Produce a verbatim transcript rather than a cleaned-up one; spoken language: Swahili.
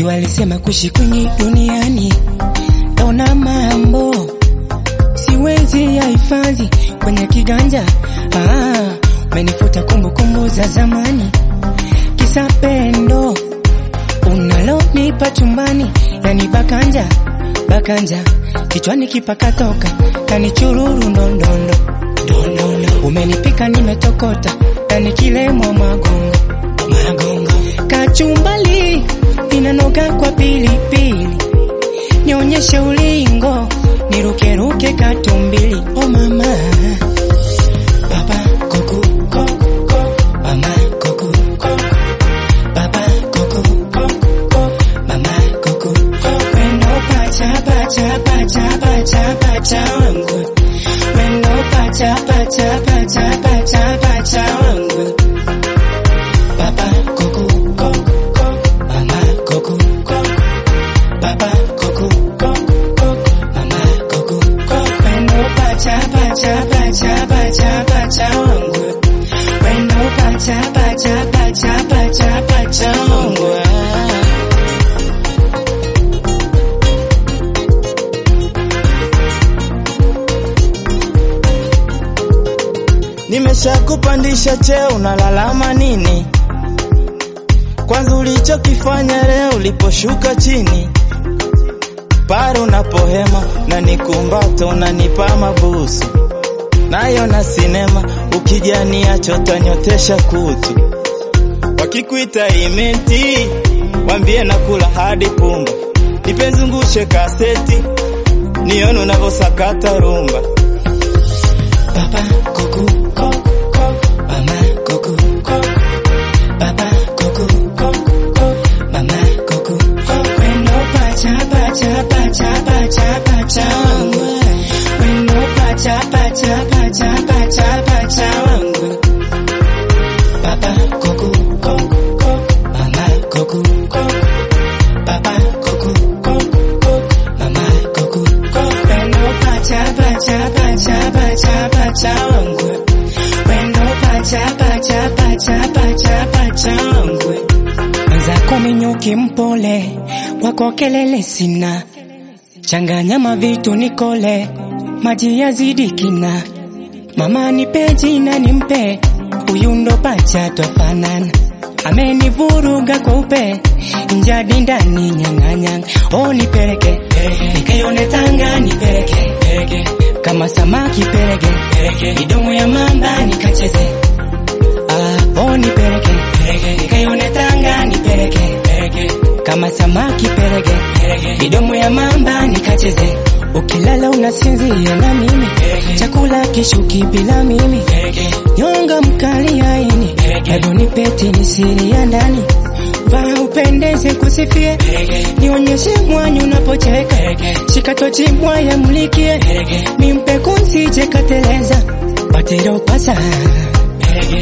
Si walisema kuishi kwenye duniani taona mambo, siwezi ya hifadhi kwenye kiganja. Ah, umenifuta kumbukumbu za zamani, kisa pendo unalonipa chumbani, yani bakanja bakanja, kichwani kipaka toka kani chururu ndondondo ndondondo. Umenipika nimetokota kani kilemo magongo magongo, kachumbali inanoga kwa pilipili, nionyeshe ulingo niruke ruke katumbili. Oh mama baba kuku koko, mama kuku koko, baba kuku koko, mama kuku koko. Wendo pacha pacha pacha pacha pacha wangu, wendo pacha pacha pacha pacha pacha wangu. Baba kuku koko, mama kuku koko, baba kuku koko, mama kuku koko. Wendo pacha pacha pacha pacha pacha wangu, wendo pacha pacha pacha pacha pacha wangu. Nimeshakupandisha cheo unalalama nini? Kwanza ulichokifanya leo uliposhuka chini, pale unapohema na nikumbato unanipa mabusu, nayo na sinema ukijania chota nyotesha kutu. Wakikuita imenti wambie nakula hadi pumba, nipenzungushe kaseti nione unavosakata rumba. Baba kuku koko, mama kuku koko, baba kuku koko, mama kuku koko. Wendo pacha pacha pacha pacha pacha wangu, wendo pacha pacha pacha pacha pacha wangu. Baba kuku koko, mama kuku koko, baba kuku koko, mama kuku koko. Wendo pacha pacha pacha pacha pacha wangu, wendo pacha pacha pacha pacha pacha wangu. Mwenzako minyuki mpole, wako kelele sina, changanya mavitu nikole, maji yazidi kina. Mama nipe jina nimpe, huyu ndo pacha twafanana, amenivuruga kwa upe, njadi ndani nyang'anyanga. Oh nipeleke, nikaione Tanga nipeleke, kama samaki peleke, midomo ya mamba nikacheze. Ah, oh nipeleke, nikaione Tanga nipeleke, kama samaki peleke, midomo ya mamba nikacheze. Ukilala unasinzia na mimi, chakula kishuki bila mimi, nyonga mkali aini, hebu nipeti ni siri ya ndani. Vaa upendeze kusifie, nionyeshe mwanyu unapocheka, shika tochi mwaya mulikie, mimpe kunsije kateleza, patero pasa